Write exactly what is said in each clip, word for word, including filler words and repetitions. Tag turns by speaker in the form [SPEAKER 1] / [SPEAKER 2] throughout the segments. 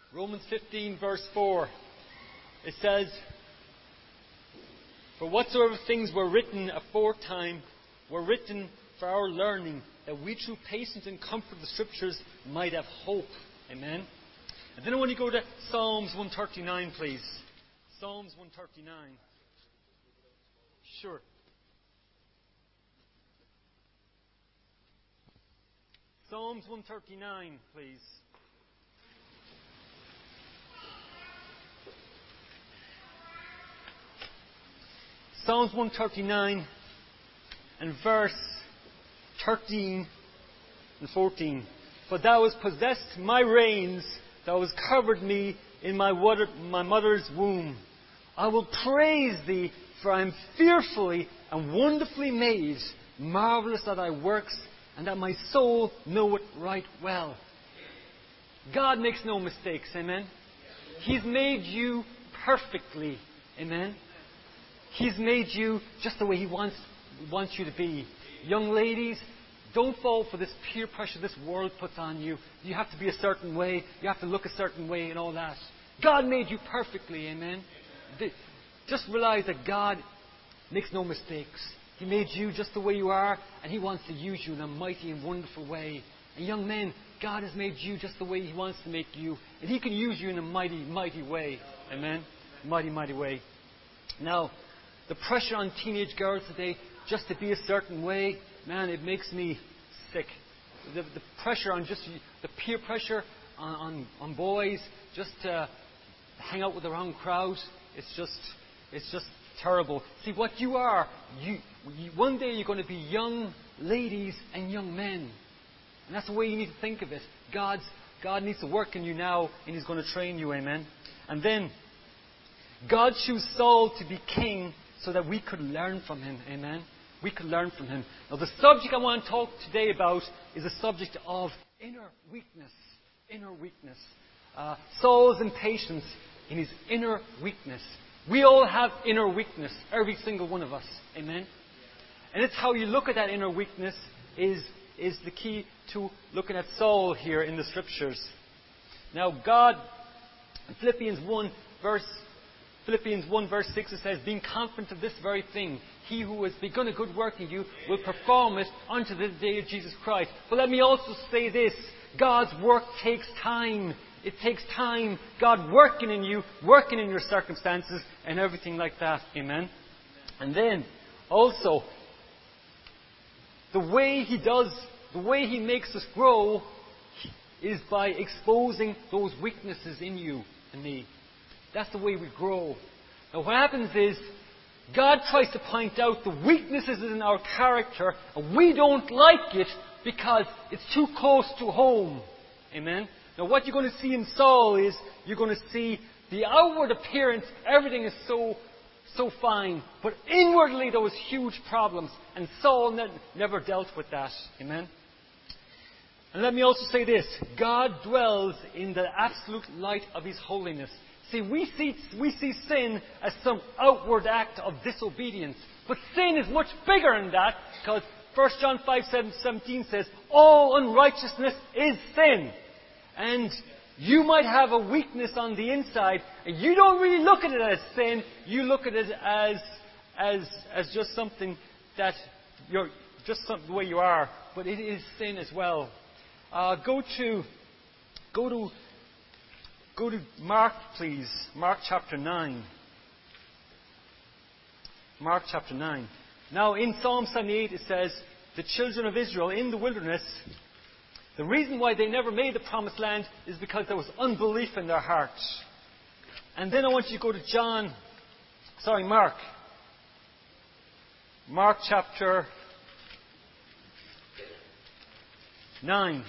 [SPEAKER 1] Romans fifteen, verse four. It says, "For whatsoever things were written aforetime were written for our learning, that we through patience and comfort of the Scriptures might have hope." Amen. And then I want you to go to Psalms one thirty-nine, please. Psalms one thirty-nine. Sure. Psalms one thirty-nine, please. Psalms one thirty-nine and verse thirteen and fourteen. "For thou hast possessed my reins, thou hast covered me in my, water, my mother's womb. I will praise thee, for I am fearfully and wonderfully made. Marvellous are thy works, and that my soul knoweth right well." God makes no mistakes, amen? He's made you perfectly, amen? He's made you just the way He wants, wants you to be. Young ladies, don't fall for this peer pressure this world puts on you. You have to be a certain way. You have to look a certain way and all that. God made you perfectly, amen? Just realize that God makes no mistakes. He made you just the way you are, and He wants to use you in a mighty and wonderful way. And young men, God has made you just the way He wants to make you, and He can use you in a mighty, mighty way. Amen? Mighty, mighty way. Now, the pressure on teenage girls today just to be a certain way, man, it makes me sick. The, the pressure on just the peer pressure on, on, on boys just to hang out with the wrong crowd, it's just it's just terrible. See, what you are, you, you one day you're going to be young ladies and young men, and that's the way you need to think of it. God's God needs to work in you now, and He's going to train you. Amen. And then God chose Saul to be king so that we could learn from him. Amen. We could learn from him. Now, the subject I want to talk today about is the subject of inner weakness. Inner weakness. Uh, Saul's impatience in his inner weakness. We all have inner weakness. Every single one of us. Amen. And it's how you look at that inner weakness is, is the key to looking at Saul here in the Scriptures. Now, God, in Philippians one, verse Philippians one verse six, it says, "Being confident of this very thing, He who has begun a good work in you will perform it unto the day of Jesus Christ." But let me also say this, God's work takes time. It takes time. God working in you, working in your circumstances, and everything like that. Amen. And then, also, the way He does, the way He makes us grow is by exposing those weaknesses in you and me. That's the way we grow. Now what happens is, God tries to point out the weaknesses in our character, and we don't like it because it's too close to home. Amen? Now what you're going to see in Saul is, you're going to see the outward appearance, everything is so, so fine. But inwardly there was huge problems, and Saul ne- never dealt with that. Amen? And let me also say this, God dwells in the absolute light of His holiness. See, we see, we see sin as some outward act of disobedience. But sin is much bigger than that, because First John five seventeen says, all unrighteousness is sin. And you might have a weakness on the inside, and you don't really look at it as sin. You look at it as, as, as just something that you're, just some, the way you are. But it is sin as well. Uh, go to, go to, Go to Mark, please. Mark chapter nine. Mark chapter nine. Now, in Psalm seventy-eight, it says, the children of Israel in the wilderness, the reason why they never made the promised land is because there was unbelief in their hearts. And then I want you to go to John, sorry, Mark. Mark chapter nine.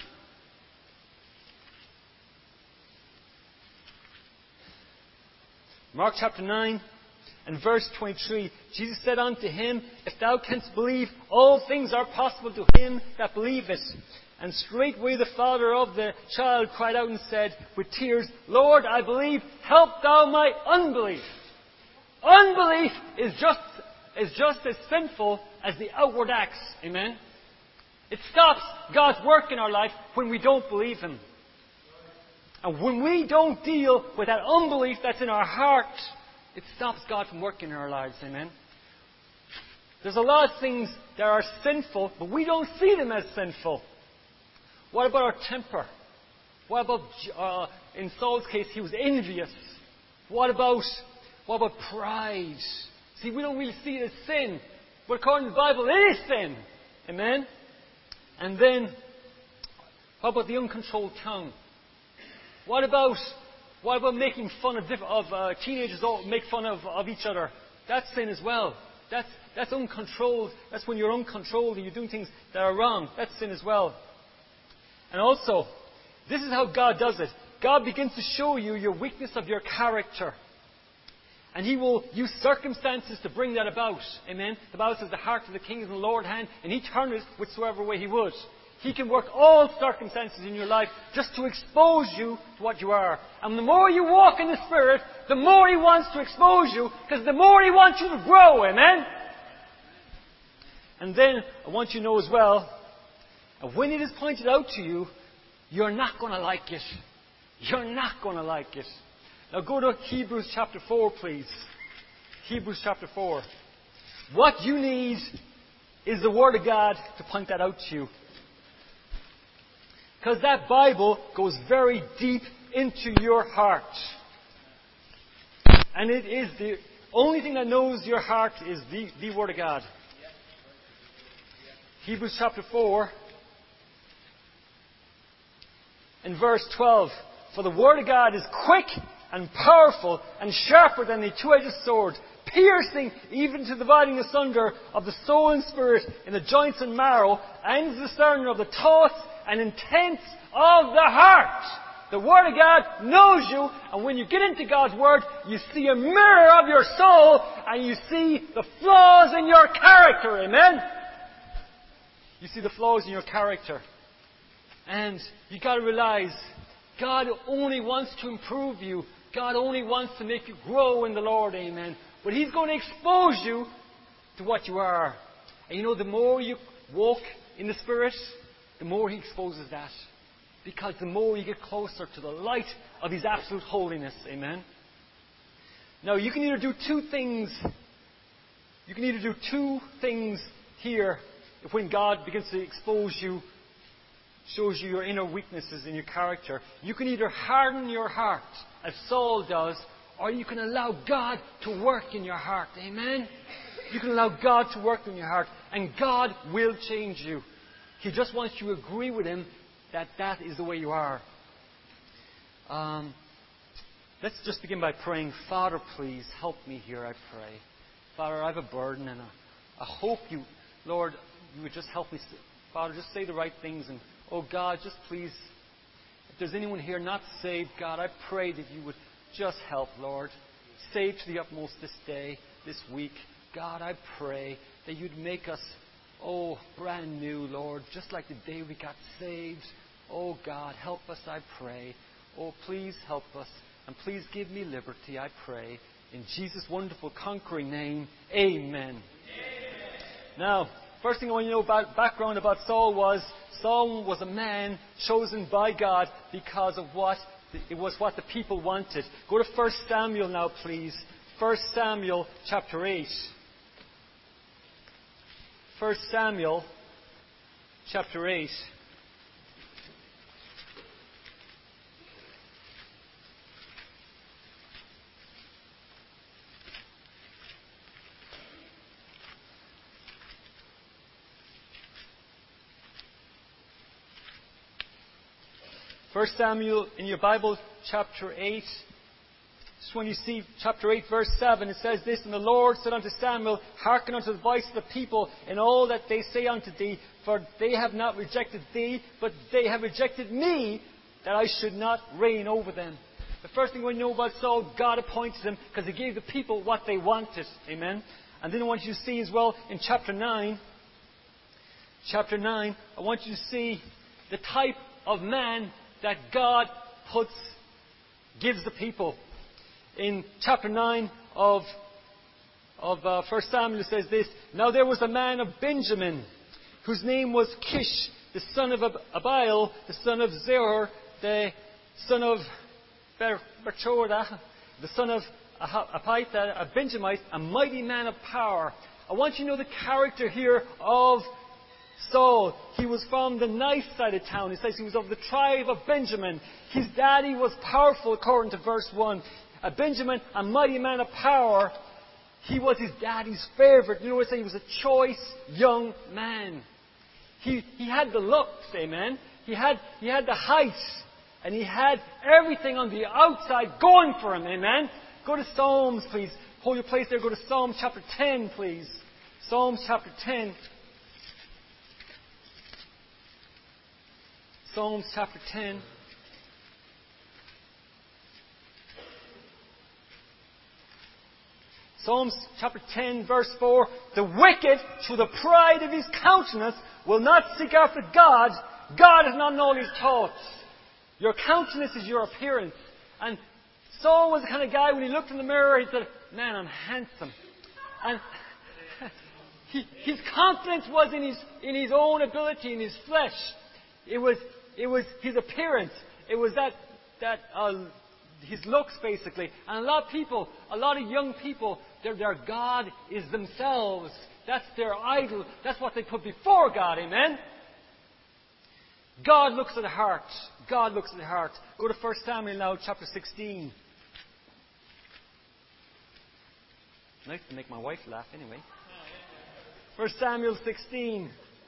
[SPEAKER 1] Mark chapter nine and verse twenty-three. Jesus said unto him, "If thou canst believe, all things are possible to him that believeth." And straightway the father of the child cried out and said with tears, "Lord, I believe, help thou my unbelief." Unbelief is just, is just as sinful as the outward acts. Amen? It stops God's work in our life when we don't believe Him. And when we don't deal with that unbelief that's in our heart, it stops God from working in our lives. Amen? There's a lot of things that are sinful, but we don't see them as sinful. What about our temper? What about, uh, in Saul's case, he was envious. What about, what about pride? See, we don't really see it as sin. But according to the Bible, it is sin. Amen? And then, what about the uncontrolled tongue? What about, what about making fun of, diff- of uh, teenagers all make fun of, of each other? That's sin as well. That's, that's uncontrolled. That's when you're uncontrolled and you're doing things that are wrong. That's sin as well. And also, this is how God does it. God begins to show you your weakness of your character. And He will use circumstances to bring that about. Amen? The Bible says the heart of the king is in the Lord's hand, and He turneth whithersoever way He would. He can work all circumstances in your life just to expose you to what you are. And the more you walk in the Spirit, the more He wants to expose you, because the more He wants you to grow. Amen? And then, I want you to know as well, when it is pointed out to you, you're not going to like it. You're not going to like it. Now go to Hebrews chapter four, please. Hebrews chapter four. What you need is the Word of God to point that out to you. Because that Bible goes very deep into your heart. And it is the only thing that knows your heart is the, the Word of God. Hebrews chapter four. In verse twelve. For the Word of God is quick and powerful and sharper than a two-edged sword, piercing even to dividing asunder of the soul and spirit in the joints and marrow, and the discerner of the thoughts and intents of the heart. The Word of God knows you, and when you get into God's Word, you see a mirror of your soul, and you see the flaws in your character. Amen? You see the flaws in your character. And you've got to realize, God only wants to improve you. God only wants to make you grow in the Lord. Amen. But He's going to expose you to what you are. And you know, the more you walk in the Spirit, the more He exposes that. Because the more you get closer to the light of His absolute holiness. Amen. Now, you can either do two things. You can either do two things here when God begins to expose you, shows you your inner weaknesses in your character. You can either harden your heart, as Saul does, or you can allow God to work in your heart. Amen? You can allow God to work in your heart, and God will change you. He just wants you to agree with Him that that is the way you are. Um, let's just begin by praying. Father, please help me here, I pray. Father, I have a burden, and I, I hope you, Lord, you would just help me. Father, just say the right things. And, oh God, just please, if there's anyone here not saved, God, I pray that you would just help, Lord. Save to the utmost this day, this week. God, I pray that you'd make us, oh, brand new, Lord, just like the day we got saved. Oh God, help us, I pray. Oh, please help us. And please give me liberty, I pray. In Jesus' wonderful, conquering name, amen. Amen. Now, first thing I want you to know about background about Saul was, Saul was a man chosen by God because of what it was what the people wanted. Go to First Samuel now, please. First Samuel chapter eight. First Samuel chapter eight. First Samuel in your Bible, chapter eight. Just when you see chapter eight, verse seven, it says this, And the Lord said unto Samuel, Hearken unto the voice of the people in all that they say unto thee, for they have not rejected thee, but they have rejected me, that I should not reign over them. The first thing we know about Saul, God appointed him because He gave the people what they wanted. Amen. And then I want you to see as well in chapter nine, chapter nine, I want you to see the type of man that God puts, gives the people. In chapter nine of, of uh, First Samuel, it says this, Now there was a man of Benjamin, whose name was Kish, the son of Ab- Abiel, the son of Zerah, the son of Berchoda, the son of Apitha, a Benjamite, a mighty man of power. I want you to know the character here of Saul. He was from the nice side of town. It says he was of the tribe of Benjamin. His daddy was powerful, according to verse one. A Benjamin, a mighty man of power. He was his daddy's favorite. You know what I say? He was a choice young man. He, he had the looks, amen. He had, he had the height. And he had everything on the outside going for him, amen. Go to Psalms, please. Hold your place there. Go to Psalm chapter ten, please. Psalms chapter ten. Psalms chapter ten. Psalms chapter ten, verse four. The wicked, through the pride of his countenance, will not seek after God. God has not known his thoughts. Your countenance is your appearance. And Saul was the kind of guy, when he looked in the mirror, he said, man, I'm handsome. And he, his confidence was in his, in his own ability, in his flesh. It was, it was his appearance. It was that, that uh, his looks, basically. And a lot of people, a lot of young people, their, their God is themselves. That's their idol. That's what they put before God. Amen? God looks at the heart. God looks at the heart. Go to First Samuel now, chapter sixteen. Nice to make my wife laugh anyway. First Samuel sixteen,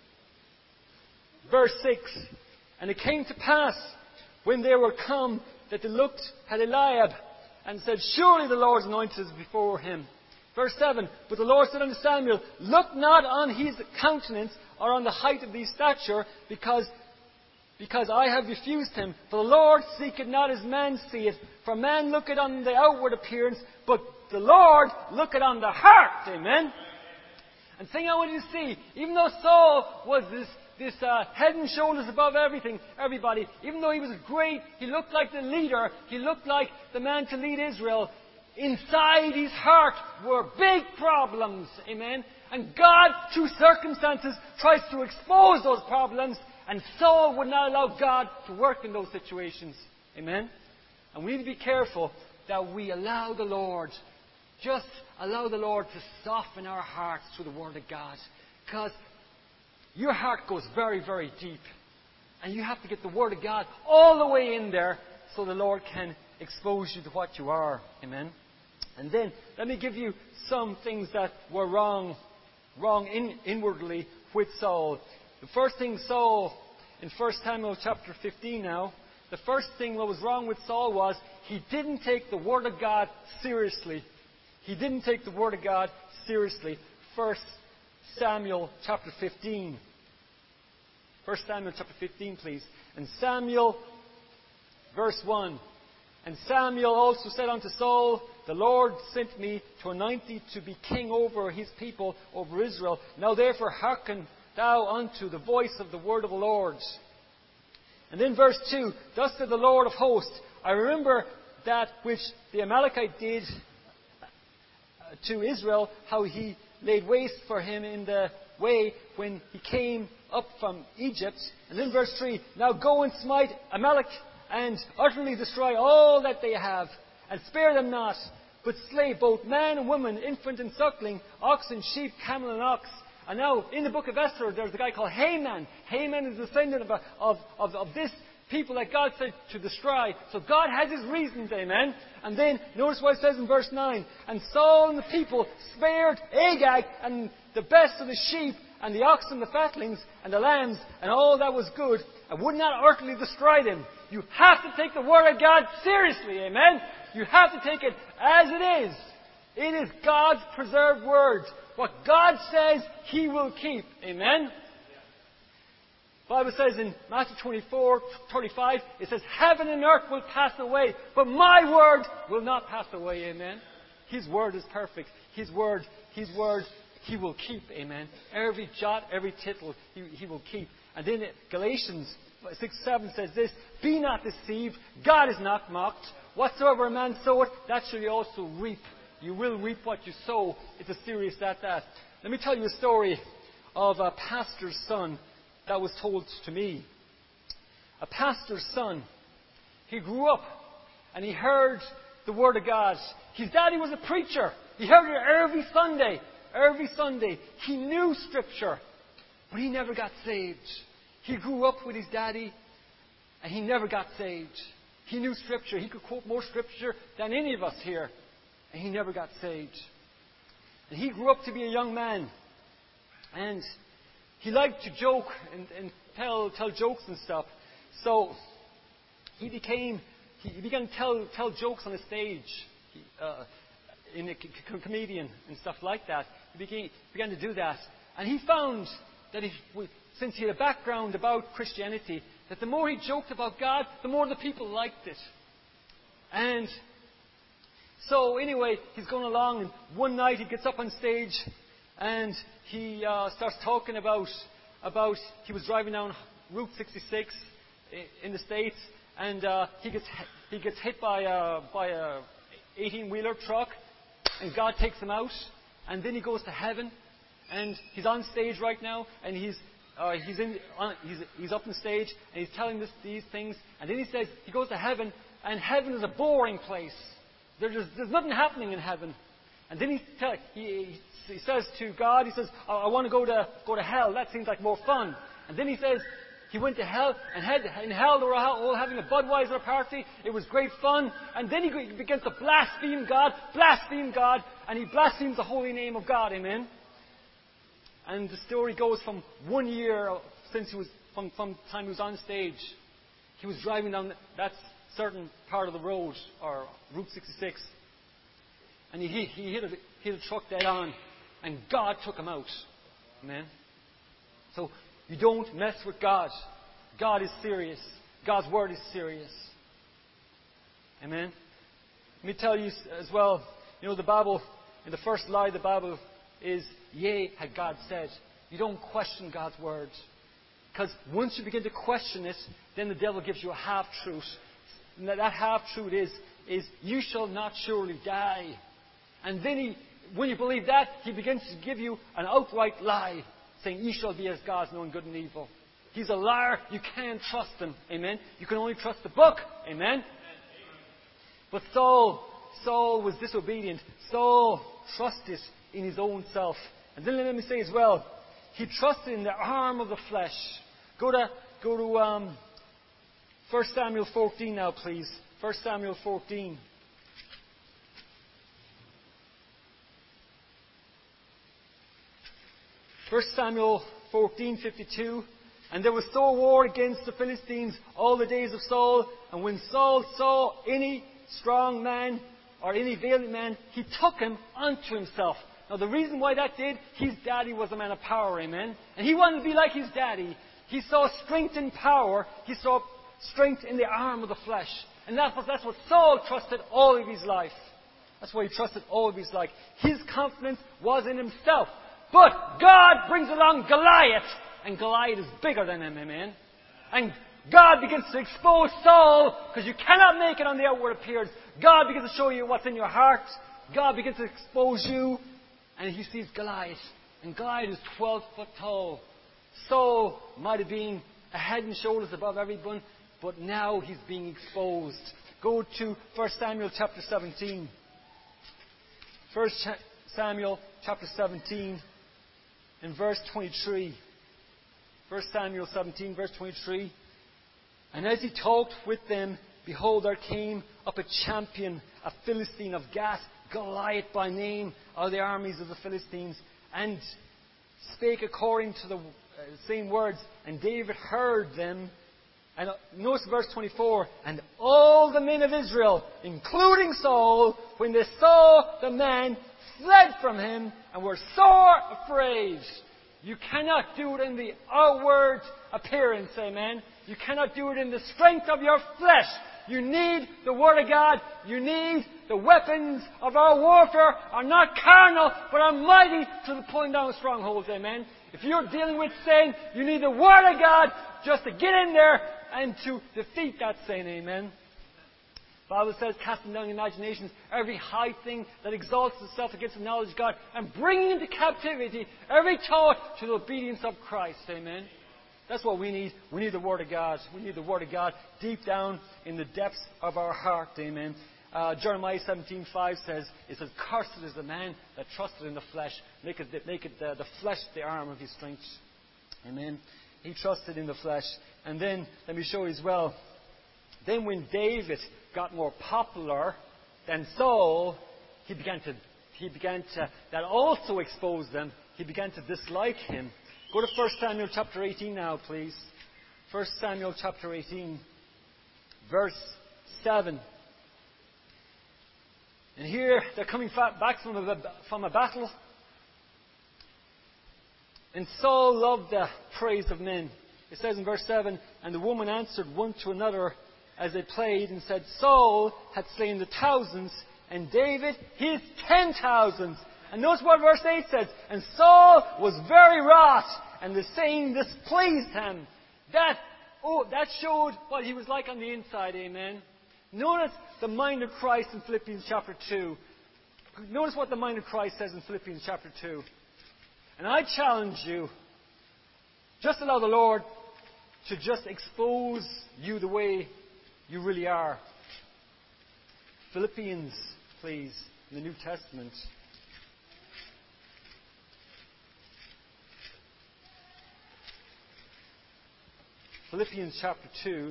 [SPEAKER 1] verse six. And it came to pass, when they were come, that they looked at Eliab, and said, surely the Lord's anointed is before him. Verse seven. But the Lord said unto Samuel, look not on his countenance, or on the height of his stature, because Because I have refused him. For the Lord seeketh not as man seeth. For man looketh on the outward appearance, but the Lord looketh on the heart. Amen? And the thing I want you to see, even though Saul was this, this uh, head and shoulders above everything, everybody, even though he was great, he looked like the leader, he looked like the man to lead Israel, inside his heart were big problems. Amen? And God, through circumstances, tries to expose those problems. And Saul would not allow God to work in those situations. Amen? And we need to be careful that we allow the Lord, just allow the Lord to soften our hearts through the Word of God. Because your heart goes very, very deep. And you have to get the Word of God all the way in there so the Lord can expose you to what you are. Amen? And then, let me give you some things that were wrong, wrong in, inwardly with Saul. The first thing Saul, in First Samuel chapter fifteen now, the first thing that was wrong with Saul was he didn't take the Word of God seriously. He didn't take the Word of God seriously. First Samuel chapter fifteen. First Samuel chapter fifteen, please. And Samuel, verse one. And Samuel also said unto Saul, the Lord sent me to anoint thee to be king over his people, over Israel. Now therefore hearken thou unto the voice of the word of the Lord. And then verse two, thus said the Lord of hosts, I remember that which the Amalekite did to Israel, how he laid waste for him in the way when he came up from Egypt. And then verse three, now go and smite Amalek, and utterly destroy all that they have, and spare them not, but slay both man and woman, infant and suckling, ox and sheep, camel and ox. And now, in the book of Esther, there's a guy called Haman. Haman is a descendant of, of, of, of this people that God said to destroy. So God has his reasons, amen? And then, notice what it says in verse nine. And Saul and the people spared Agag and the best of the sheep, and the ox and the fatlings, and the lambs, and all that was good, and would not utterly destroy them. You have to take the Word of God seriously, amen? You have to take it as it is. It is God's preserved Word. What God says, He will keep. Amen? The Bible says in Matthew twenty-four, thirty-five, it says, heaven and earth will pass away, but my word will not pass away. Amen? His word is perfect. His word, His word, He will keep. Amen? Every jot, every tittle, He, he will keep. And then Galatians six seven says this, be not deceived, God is not mocked. Whatsoever a man soweth, that shall he also reap. You will reap what you sow. It's as serious as that. Let me tell you a story of a pastor's son that was told to me. A pastor's son. he grew up and he heard the Word of God. His daddy was a preacher. He heard it every Sunday. Every Sunday. He knew Scripture, but he never got saved. He grew up with his daddy and he never got saved. He knew Scripture. He could quote more Scripture than any of us here, and he never got saved. And he grew up to be a young man, and he liked to joke and, and tell tell jokes and stuff. So he became he, he began to tell tell jokes on the stage, he, uh, in a c- c- comedian and stuff like that. He began began to do that, and he found that he, since he had a background about Christianity, that the more he joked about God, the more the people liked it. And so anyway, he's going along, and one night he gets up on stage and he uh, starts talking about about he was driving down Route sixty-six in the States, and uh, he gets he gets hit by a by a eighteen-wheeler truck, and God takes him out, and then he goes to heaven, and he's on stage right now, and he's uh, he's in on, he's he's up on stage, and he's telling this, these things, and then he says he goes to heaven, and heaven is a boring place. There's, there's nothing happening in heaven. And then he, tell, he, he says to God, he says, I, I want to go to go to hell. That seems like more fun. And then he says, he went to hell, and had, in hell they were all having a Budweiser party. It was great fun. And then he begins to blaspheme God, blaspheme God, and he blasphemes the holy name of God. Amen. And the story goes from one year since he was, from, from the time he was on stage, he was driving down that certain part of the road, or Route sixty-six, and he, he, he hit, a, hit a truck dead on, and God took him out. Amen. So you don't mess with God. God is serious. God's Word is serious. Amen. Let me tell you as well, you know, the Bible, in the first lie of the Bible is, yea, had God said. You don't question God's Word. Because once you begin to question it, then the devil gives you a half-truth. And that half-truth is, is, you shall not surely die. And then he, when you believe that, he begins to give you an outright lie, saying, ye shall be as gods, knowing good and evil. He's a liar. You can't trust him. Amen. You can only trust the book. Amen. But Saul, Saul was disobedient. Saul trusted in his own self. And then let me say as well, he trusted in the arm of the flesh. Go to, go to, um, First Samuel fourteen now, please. First Samuel fourteen. First Samuel fourteen fifty-two. And there was sore war against the Philistines all the days of Saul. And when Saul saw any strong man or any valiant man, he took him unto himself. Now the reason why that did, his daddy was a man of power, amen. And he wanted to be like his daddy. He saw strength and power. He saw strength in the arm of the flesh. And that's what, that's what Saul trusted all of his life. That's why he trusted all of his life. His confidence was in himself. But God brings along Goliath. And Goliath is bigger than him, amen. And God begins to expose Saul, because you cannot make it on the outward appearance. God begins to show you what's in your heart. God begins to expose you. And he sees Goliath. And Goliath is twelve foot tall. Saul might have been a head and shoulders above everyone, but now he's being exposed. Go to First Samuel chapter seventeen. First Samuel chapter seventeen and verse twenty-three. First Samuel seventeen, verse twenty-three. And as he talked with them, behold, there came up a champion, a Philistine of Gath, Goliath by name, of the armies of the Philistines, and spake according to the same words. And David heard them. And notice verse twenty-four. And all the men of Israel, including Saul, when they saw the man, fled from him and were sore afraid. You cannot do it in the outward appearance, amen. You cannot do it in the strength of your flesh. You need the Word of God. You need the weapons of our warfare are not carnal, but are mighty to the pulling down of strongholds, amen. If you're dealing with sin, you need the Word of God just to get in there and to defeat that sin, amen. The Bible says, casting down imaginations, every high thing that exalts itself against the knowledge of God, and bringing into captivity every thought to the obedience of Christ, amen. That's what we need. We need the Word of God. We need the Word of God deep down in the depths of our heart. Amen. Uh, Jeremiah seventeen five says, it says, "Cursed is the man that trusted in the flesh, make it, make it the, the flesh the arm of his strength." Amen. He trusted in the flesh. And then, let me show you as well. Then when David got more popular than Saul, he began to, he began to, that also exposed them. He began to dislike him. Go to First Samuel chapter eighteen now, please. First Samuel chapter eighteen, verse seven. And here, they're coming back from a, from a battle. And Saul loved the praise of men. It says in verse seven, "And the woman answered one to another as they played, and said, Saul had slain the thousands, and David his ten thousands." And notice what verse eight says. "And Saul was very wroth, and the saying displeased him." That, oh, that showed what he was like on the inside, amen. Notice the mind of Christ in Philippians chapter two. Notice what the mind of Christ says in Philippians chapter two. And I challenge you, just allow the Lord to just expose you the way you really are. Philippians, please, in the New Testament. Philippians chapter two.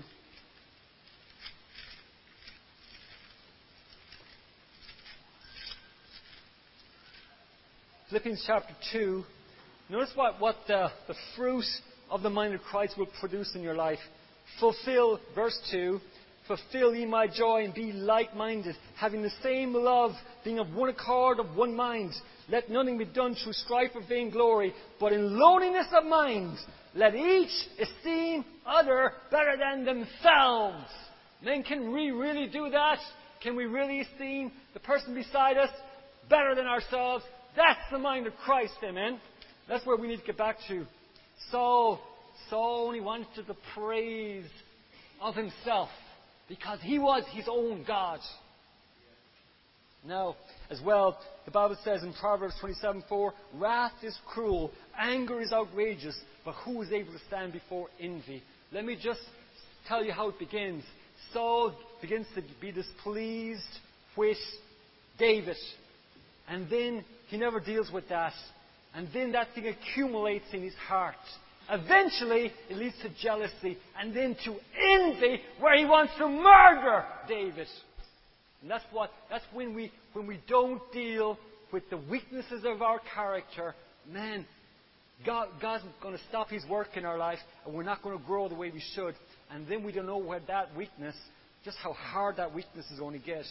[SPEAKER 1] Philippians chapter two. Notice what, what the, the fruit of the mind of Christ will produce in your life. Fulfill, verse two, "Fulfill ye my joy and be like-minded, having the same love, being of one accord, of one mind. Let nothing be done through strife or vainglory, but in lowliness of mind, let each esteem other better than themselves." Men, can we really do that? Can we really esteem the person beside us better than ourselves? That's the mind of Christ, amen. That's where we need to get back to. Saul, Saul only wanted the praise of himself because he was his own God. Now, as well, the Bible says in Proverbs twenty-seven four, "Wrath is cruel, anger is outrageous, but who is able to stand before envy?" Let me just tell you how it begins. Saul begins to be displeased with David. And then he never deals with that. And then that thing accumulates in his heart. Eventually, it leads to jealousy. And then to envy, where he wants to murder David. And that's what, that's when we, when we don't deal with the weaknesses of our character, man, God, God's going to stop His work in our life, and we're not going to grow the way we should. And then we don't know where that weakness, just how hard that weakness is going to get.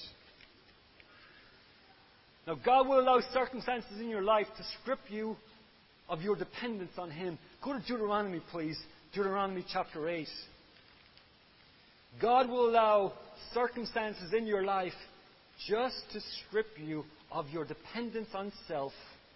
[SPEAKER 1] Now, God will allow circumstances in your life to strip you of your dependence on Him. Go to Deuteronomy, please. Deuteronomy chapter eight. God will allow circumstances in your life just to strip you of your dependence on self.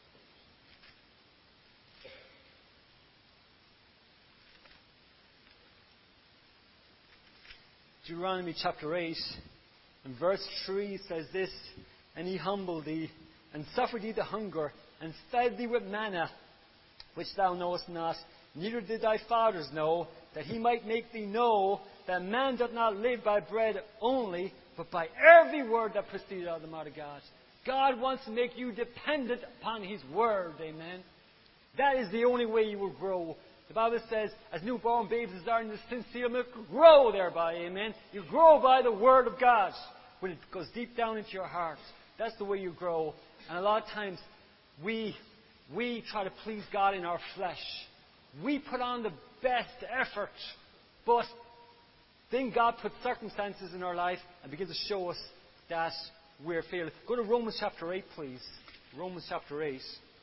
[SPEAKER 1] Deuteronomy chapter eight, and verse three says this, "And He humbled thee, and suffered thee to hunger, and fed thee with manna, which thou knowest not, neither did thy fathers know, that He might make thee know that man doth not live by bread only, but by every word that proceedeth out of the mouth of God." God wants to make you dependent upon His Word, amen. That is the only way you will grow. The Bible says, as newborn babes desire in the sincere milk, grow thereby, amen. You grow by the Word of God, when it goes deep down into your heart. That's the way you grow. And a lot of times, we, we try to please God in our flesh. We put on the best effort, but then God puts circumstances in our life and begins to show us that we're failing. Go to Romans chapter eight, please. Romans chapter eight.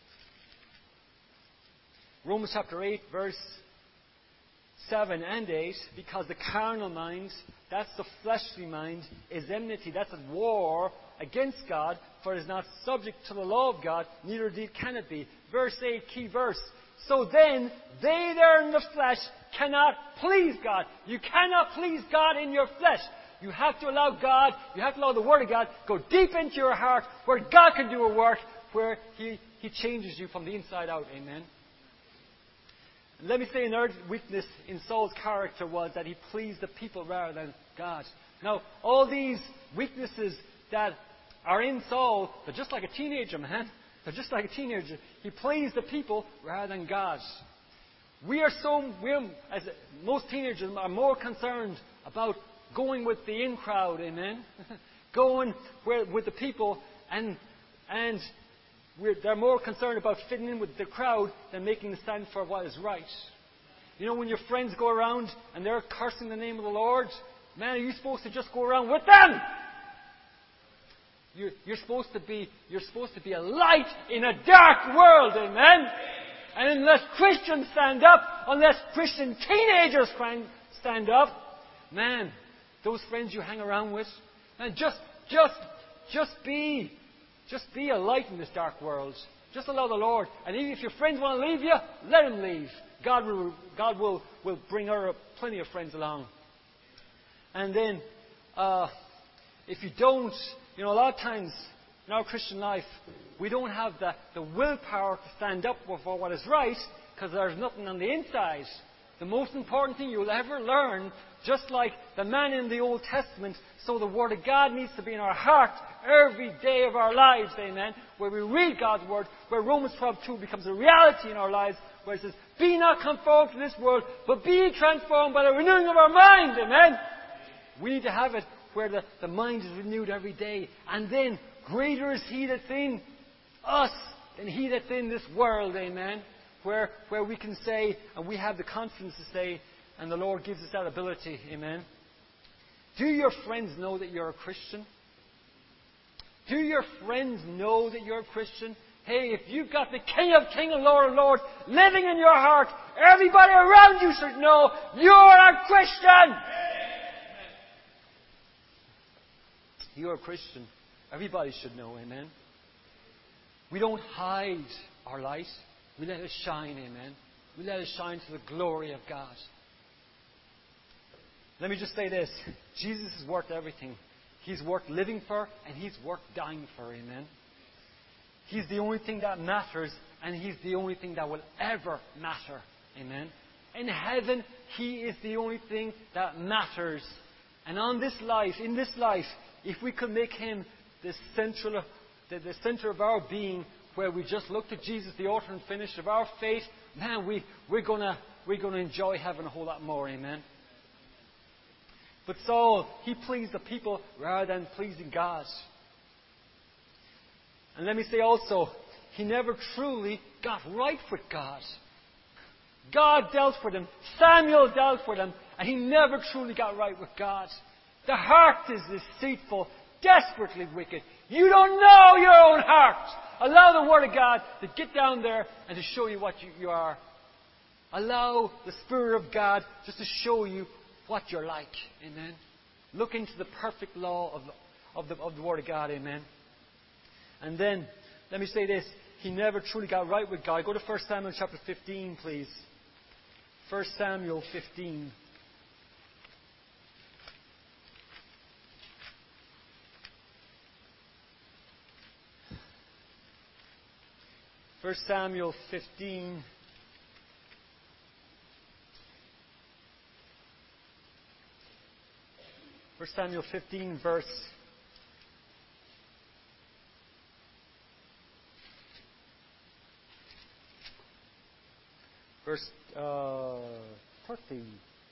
[SPEAKER 1] Romans chapter eight, verse seven and eight. "Because the carnal mind," that's the fleshly mind, "is enmity," that's at war against God, for it is not subject to the law of God, neither indeed can it be. Verse eight, key verse. "So then, they that are in the flesh cannot please God." You cannot please God in your flesh. You have to allow God, you have to allow the Word of God go deep into your heart, where God can do a work, where He, he changes you from the inside out. Amen. let me say another weakness in Saul's character was that he pleased the people rather than God. Now, all these weaknesses that are in Saul, they're just like a teenager, man. They're just like a teenager. He pleased the people rather than God. We are so, we're, as most teenagers are more concerned about going with the in crowd, amen? Going where, with the people, and and we're, they're more concerned about fitting in with the crowd than making a stand for what is right. You know, when your friends go around and they're cursing the name of the Lord, man, are you supposed to just go around with them? You're, you're supposed to be you're supposed to be a light in a dark world, amen? And unless Christians stand up, unless Christian teenagers stand up, man, those friends you hang around with, and just just just be just be a light in this dark world. Just allow the Lord. And even if your friends want to leave you, let them leave. God will God will, will bring her plenty of friends along. And then uh, if you don't, you know, a lot of times in our Christian life, we don't have the, the willpower to stand up for what is right because there's nothing on the inside. The most important thing you'll ever learn, just like the man in the Old Testament, so the Word of God needs to be in our heart every day of our lives, amen, where we read God's Word, where Romans twelve two becomes a reality in our lives, where it says, be not conformed to this world, but be transformed by the renewing of our mind, amen. We need to have it where the, the mind is renewed every day. And then, greater is He that's in us than he that's in this world, amen. Where, where we can say, and we have the confidence to say, and the Lord gives us that ability, amen. Do your friends know that you're a Christian? Do your friends know that you're a Christian? Hey, if you've got the King of Kings and Lord of Lords living in your heart, everybody around you should know you're a Christian. You're a Christian. Everybody should know, amen. We don't hide our light. We let it shine, amen. We let it shine to the glory of God. Let me just say this. Jesus is worth everything. He's worth living for, and He's worth dying for, amen. He's the only thing that matters, and He's the only thing that will ever matter, amen. In heaven, He is the only thing that matters. And on this life, in this life, if we could make Him the central, the, the center of our being, where we just look to Jesus, the author and finisher of our faith, man, we, we're gonna we're gonna enjoy heaven a whole lot more, amen. But Saul, he pleased the people rather than pleasing God. And let me say also, he never truly got right with God. God dealt with him. Samuel dealt with him. And he never truly got right with God. The heart is deceitful, desperately wicked. You don't know your own heart. Allow the Word of God to get down there and to show you what you, you are. Allow the Spirit of God just to show you what you're like. Amen. Look into the perfect law of the, of the, of the Word of God. Amen. And then, let me say this. He never truly got right with God. Go to First Samuel chapter fifteen, please. First Samuel fifteen. First Samuel fifteen. First Samuel fifteen, verse verse uh, thirty.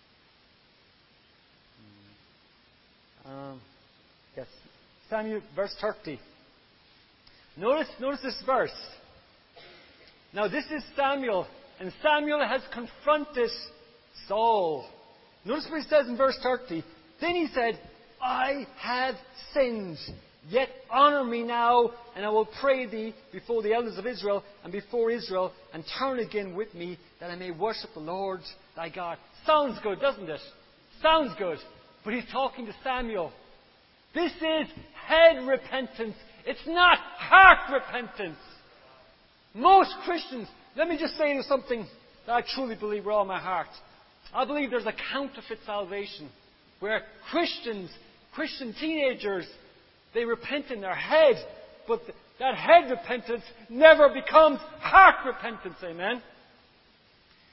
[SPEAKER 1] Um, yes, Samuel, verse thirty. Notice, notice this verse. Now this is Samuel, and Samuel has confronted Saul. Notice what he says in verse thirty. Then he said, I have sinned, yet honor me now, and I will pray thee before the elders of Israel and before Israel, and turn again with me, that I may worship the Lord thy God. Sounds good, doesn't it? Sounds good. But he's talking to Samuel. This is head repentance. It's not heart repentance. Most Christians, let me just say something that I truly believe with all my heart. I believe there's a counterfeit salvation where Christians, Christian teenagers, they repent in their head, but that head repentance never becomes heart repentance, amen?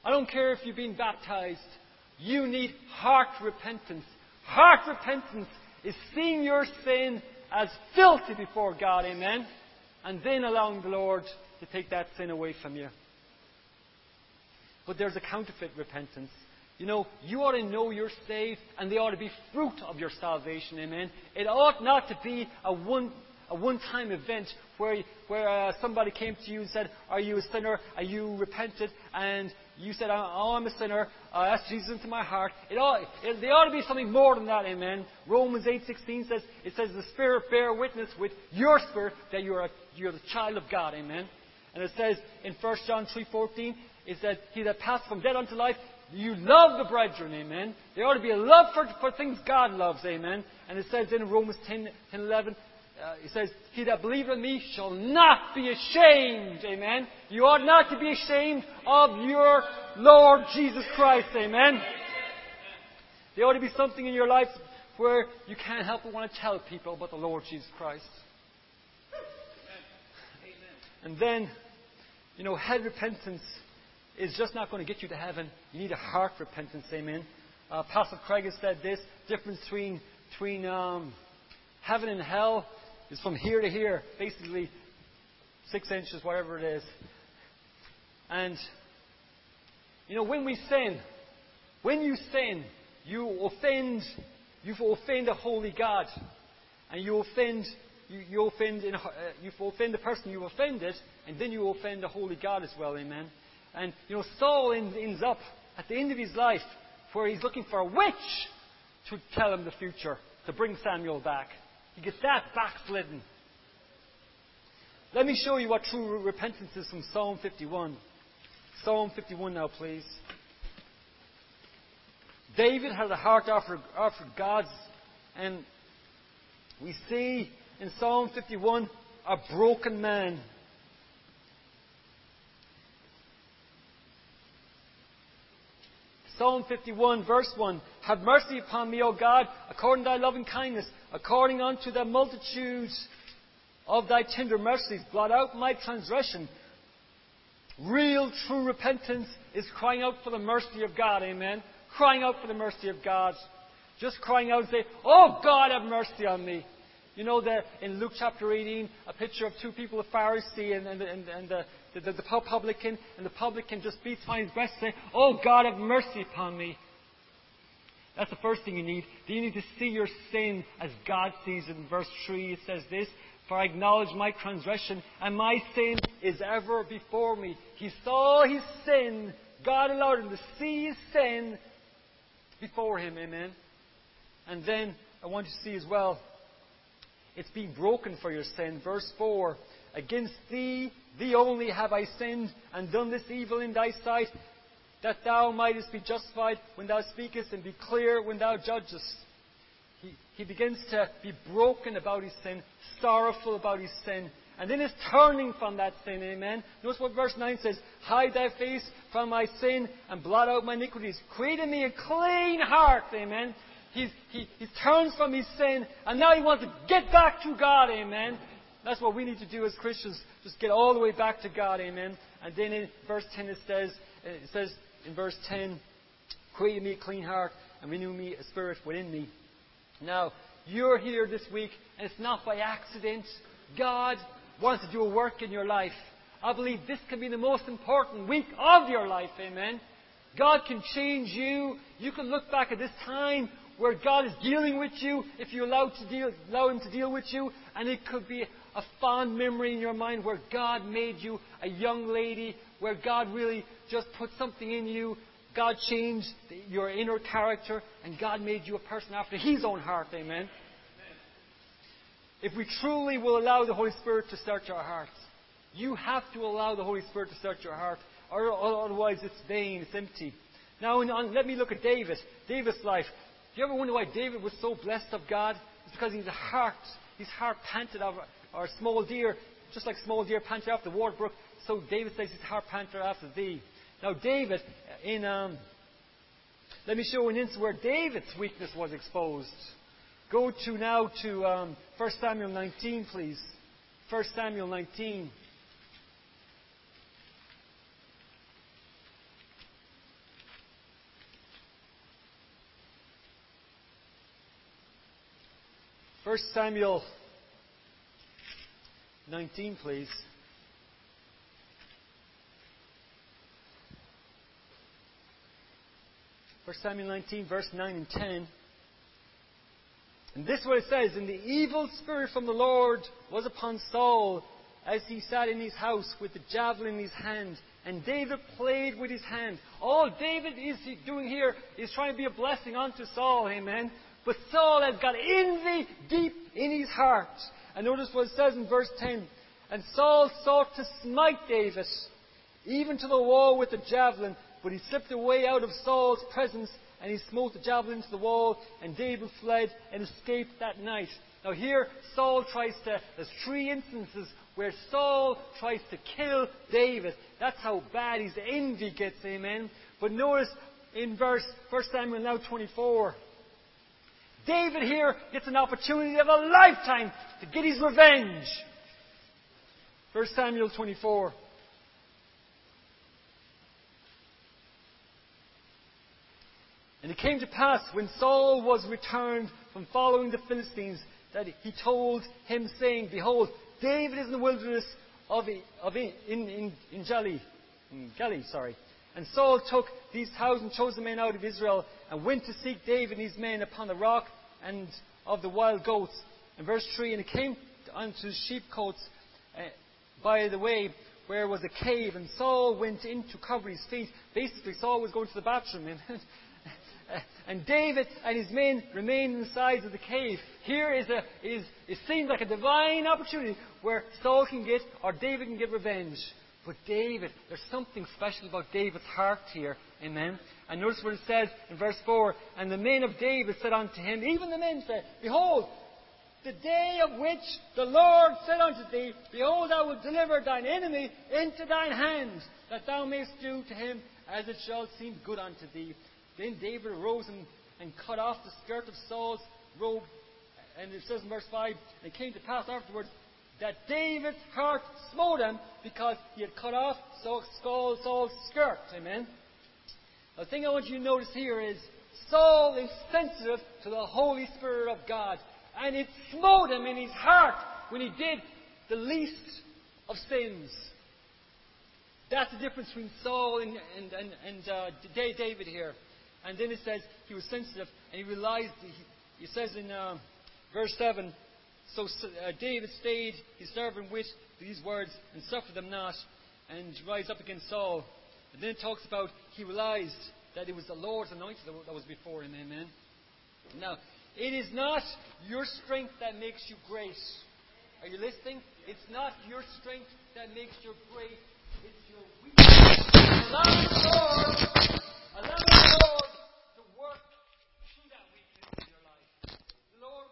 [SPEAKER 1] I don't care if you've been baptized. You need heart repentance. Heart repentance is seeing your sin as filthy before God, amen? And then allowing the Lord to take that sin away from you. But there's a counterfeit repentance. You know, you ought to know you're saved, and they ought to be fruit of your salvation, amen? It ought not to be a one a one-time event where where uh, somebody came to you and said, "Are you a sinner?" Are you repented? And you said, "Oh, I'm a sinner. I asked Jesus into my heart." It ought, it, there ought to be something more than that, amen? Romans eight sixteen says, it says, "The Spirit bear witness with your spirit that you're a, you're the child of God," amen? And it says in First John three fourteen, it says, "He that passed from death unto life, you love the brethren," amen? There ought to be a love for, for things God loves, amen? And it says in Romans ten eleven, uh, it says, "He that believeth in me shall not be ashamed," amen? You ought not to be ashamed of your Lord Jesus Christ, amen? There ought to be something in your life where you can't help but want to tell people about the Lord Jesus Christ. And then, you know, head repentance is just not going to get you to heaven. You need a heart repentance, amen? Uh, Pastor Craig has said this, difference between, between um, heaven and hell is from here to here, basically six inches, whatever it is. And, you know, when we sin, when you sin, you offend, you offend a holy God. And you offend, you, you offend, in, uh, you offend the person you offended, and then you offend the holy God as well, amen? And, you know, Saul ends up at the end of his life where he's looking for a witch to tell him the future, to bring Samuel back. He gets that backslidden. Let me show you what true repentance is from Psalm fifty-one. Psalm fifty-one now, please. David had a heart after, after God's, and we see in Psalm fifty-one a broken man. Psalm fifty-one, verse one. "Have mercy upon me, O God, according to thy loving kindness, according unto the multitudes of thy tender mercies. Blot out my transgression." Real, true repentance is crying out for the mercy of God, amen? Crying out for the mercy of God. Just crying out and say, "Oh God, have mercy on me." You know that in Luke chapter eighteen, a picture of two people, a Pharisee and, and, and, and the, the, the publican, and the publican just beats on his breast saying, "Oh God, have mercy upon me." That's the first thing you need. You need to see your sin as God sees it. In verse three it says this, "For I acknowledge my transgression, and my sin is ever before me." He saw his sin. God allowed him to see his sin before him, amen? And then I want you to see as well, it's being broken for your sin. Verse four, "Against thee, thee only have I sinned, and done this evil in thy sight, that thou mightest be justified when thou speakest, and be clear when thou judgest." He, he begins to be broken about his sin, sorrowful about his sin, and then is turning from that sin, amen? Notice what verse nine says, "Hide thy face from my sin, and blot out my iniquities. Create in me a clean heart," amen? He's, he, he turns from his sin, and now he wants to get back to God, amen? That's what we need to do as Christians, just get all the way back to God, amen? And then in verse ten it says, it says in verse ten, "Create in me a clean heart, and renew me a spirit within me." Now, you're here this week, and it's not by accident. God wants to do a work in your life. I believe this can be the most important week of your life, amen? God can change you. You can look back at this time where God is dealing with you, if you allow, to deal, allow Him to deal with you, and it could be a fond memory in your mind where God made you a young lady, where God really just put something in you. God changed your inner character, and God made you a person after His own heart, amen? If we truly will allow the Holy Spirit to search our hearts, you have to allow the Holy Spirit to search your heart, or otherwise it's vain, it's empty. Now, in, on, let me look at David, David's life. Do you ever wonder why David was so blessed of God? It's because his heart, his heart panted after, or small deer, just like small deer panted after the water brook, so David says his heart panted after thee. Now, David, in um, let me show you an instance where David's weakness was exposed. Go to now to um, First Samuel nineteen, please. First Samuel nineteen. First Samuel nineteen, please. First Samuel nineteen, verse nine and ten. And this is what it says. And the evil spirit from the Lord was upon Saul, as he sat in his house with the javelin in his hand. And David played with his hand. All David is doing here is trying to be a blessing unto Saul. Amen. But Saul has got envy deep in his heart. And notice what it says in verse ten. And Saul sought to smite David, even to the wall with the javelin. But he slipped away out of Saul's presence, and he smote the javelin into the wall, and David fled and escaped that night. Now here, Saul tries to, there's three instances where Saul tries to kill David. That's how bad his envy gets, amen. But notice in verse First Samuel now twenty-four, David here gets an opportunity of a lifetime to get his revenge. First Samuel twenty-four. And it came to pass, when Saul was returned from following the Philistines, that he told him, saying, Behold, David is in the wilderness of, of in, in, in Jali, in Galilee, sorry. And Saul took these thousand chosen men out of Israel, and went to seek David and his men upon the rock and of the wild goats. And verse three, and it came unto sheepcotes uh, by the way, where was a cave, and Saul went in to cover his feet. Basically, Saul was going to the bathroom. And And David and his men remained in the sides of the cave. Here is a is it seems like a divine opportunity where Saul can get, or David can get revenge. But David, there's something special about David's heart here. Amen. And notice what it says in verse four. And the men of David said unto him, even the men said, Behold, the day of which the Lord said unto thee, Behold, I will deliver thine enemy into thine hands, that thou mayst do to him as it shall seem good unto thee. Then David arose and, and cut off the skirt of Saul's robe. And it says in verse five, and it came to pass afterwards that David's heart smote him because he had cut off Saul's, Saul's skirt. Amen. The thing I want you to notice here is Saul is sensitive to the Holy Spirit of God. And it smote him in his heart when he did the least of sins. That's the difference between Saul and, and, and, and uh, David here. And then it says he was sensitive, and he realized, he, it says in uh, verse seven, So uh, David stayed his servant with these words, and suffered them not, and rise up against Saul. And then it talks about he realized that it was the Lord's anointed that was before him. Amen. Now, it is not your strength that makes you great. Are you listening? It's not your strength that makes you great. It's your weakness. Allow the Lord, allow the Lord to work through that weakness in your life. The Lord,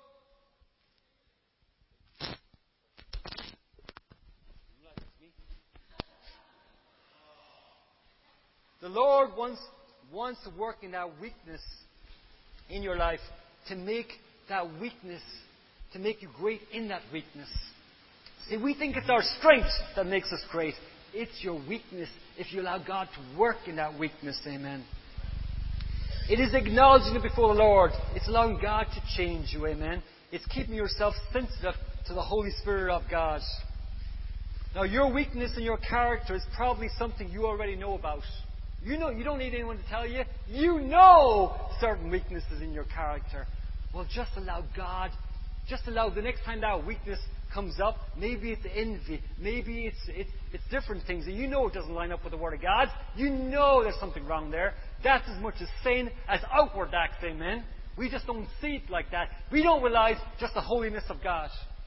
[SPEAKER 1] the Lord wants wants to work in that weakness in your life, to make that weakness, to make you great in that weakness. See, we think it's our strength that makes us great. It's your weakness if you allow God to work in that weakness. Amen. It is acknowledging it before the Lord. It's allowing God to change you. Amen. It's keeping yourself sensitive to the Holy Spirit of God. Now, your weakness in your character is probably something you already know about. You know, you don't need anyone to tell you. You know certain weaknesses in your character. Well, just allow God, just allow the next time that weakness comes up, maybe it's envy, maybe it's, it's, it's different things, and you know it doesn't line up with the Word of God. You know there's something wrong there. That's as much as sin as outward acts, amen? We just don't see it like that. We don't realize just the holiness of God.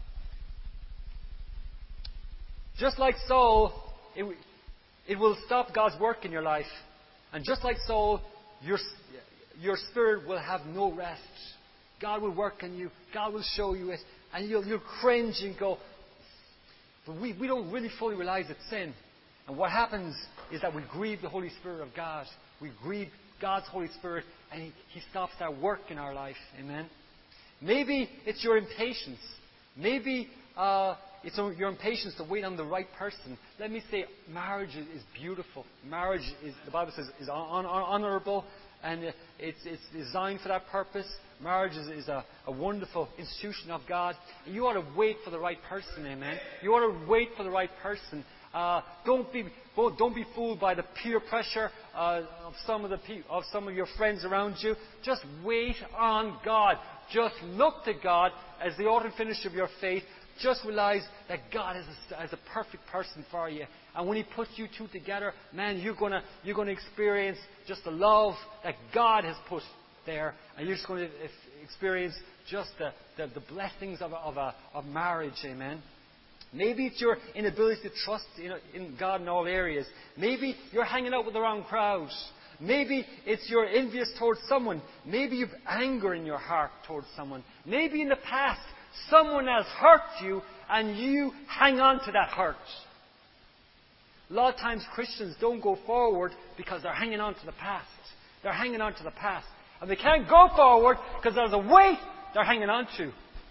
[SPEAKER 1] Just like Saul, it, it will stop God's work in your life. And just like Saul, your, your spirit will have no rest. God will work on you. God will show you it. And you'll, you'll cringe and go. But we, we don't really fully realize it's sin. And what happens is that we grieve the Holy Spirit of God. We grieve God's Holy Spirit, and He, he stops that work in our life. Amen? Maybe it's your impatience. Maybe uh, it's your impatience to wait on the right person. Let me say, marriage is beautiful. Marriage is, the Bible says, is hon- hon- honorable. and it's, it's designed for that purpose. Marriage is, is a, a wonderful institution of God. You ought to wait for the right person, amen. You ought to wait for the right person. Uh, don't be don't be fooled by the peer pressure uh, of some of the pe- of some of your friends around you. Just wait on God. Just look to God as the author and finisher of your faith. Just realize that God is a, is a perfect person for you. And when He puts you two together, man, you're gonna you're gonna experience just the love that God has put there, and you're just going to experience just the, the, the blessings of, of, a, of marriage, amen. Maybe it's your inability to trust in, in God in all areas. Maybe you're hanging out with the wrong crowd. Maybe it's you're envious towards someone. Maybe you've anger in your heart towards someone. Maybe in the past someone has hurt you and you hang on to that hurt. A lot of times Christians don't go forward because they're hanging on to the past. They're hanging on to the past. And they can't go forward because there's a weight they're hanging on to.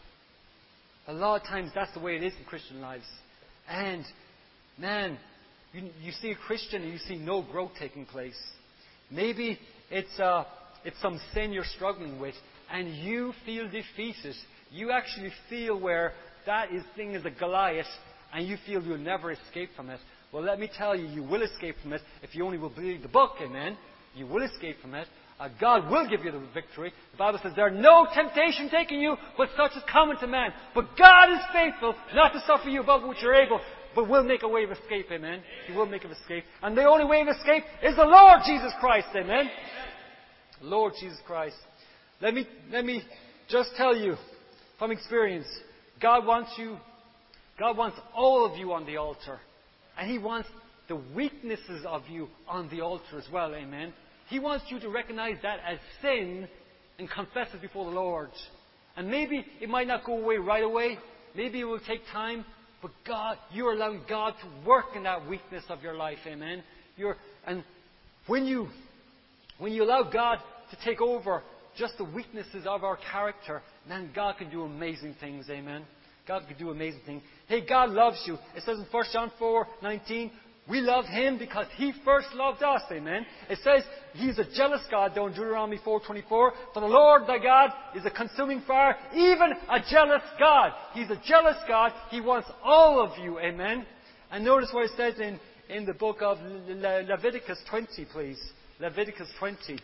[SPEAKER 1] A lot of times that's the way it is in Christian lives. And, man, you, you see a Christian and you see no growth taking place. Maybe it's, uh, it's some sin you're struggling with and you feel defeated. You actually feel where that is, thing is a Goliath and you feel you'll never escape from it. Well, let me tell you, you will escape from it if you only will believe the book, amen. You will escape from it. Uh, God will give you the victory. The Bible says there are no temptation taking you, but such is common to man. But God is faithful not to suffer you above what you're able, but will make a way of escape, amen. He will make an escape. And the only way of escape is the Lord Jesus Christ, amen. Lord Jesus Christ. Let me, let me just tell you from experience, God wants you, God wants all of you on the altar. And He wants the weaknesses of you on the altar as well, amen. He wants you to recognize that as sin and confess it before the Lord. And maybe it might not go away right away. Maybe it will take time. But God, you're allowing God to work in that weakness of your life. Amen. You're, and when you, when you allow God to take over just the weaknesses of our character, man, God can do amazing things. Amen. God can do amazing things. Hey, God loves you. It says in First John four nineteen, we love Him because He first loved us. Amen. It says He's a jealous God, though, in Deuteronomy four twenty-four. For the Lord thy God is a consuming fire, even a jealous God. He's a jealous God. He wants all of you. Amen. And notice what it says in, in the book of Le- Leviticus twenty, please. Leviticus twenty.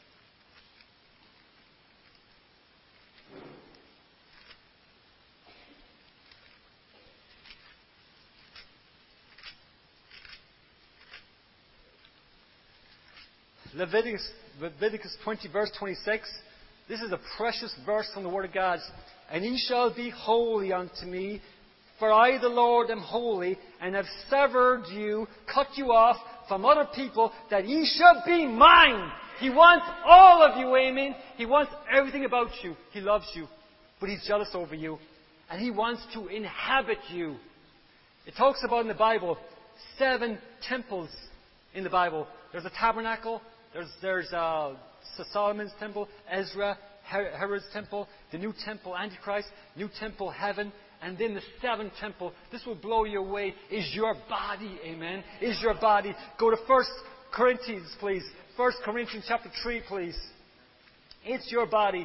[SPEAKER 1] Leviticus, Leviticus twenty, verse twenty-six. This is a precious verse from the Word of God. And ye shall be holy unto me, for I, the Lord, am holy, and have severed you, cut you off from other people, that ye should be mine. He wants all of you, amen. He wants everything about you. He loves you, but He's jealous over you. And He wants to inhabit you. It talks about in the Bible, seven temples in the Bible. There's a tabernacle. There's, there's uh, Solomon's temple, Ezra, Herod's temple, the new temple, Antichrist, new temple, heaven, and then the seventh temple. This will blow you away. Is your body, amen? Is your body. Go to First Corinthians, please. First Corinthians chapter three, please. It's your body.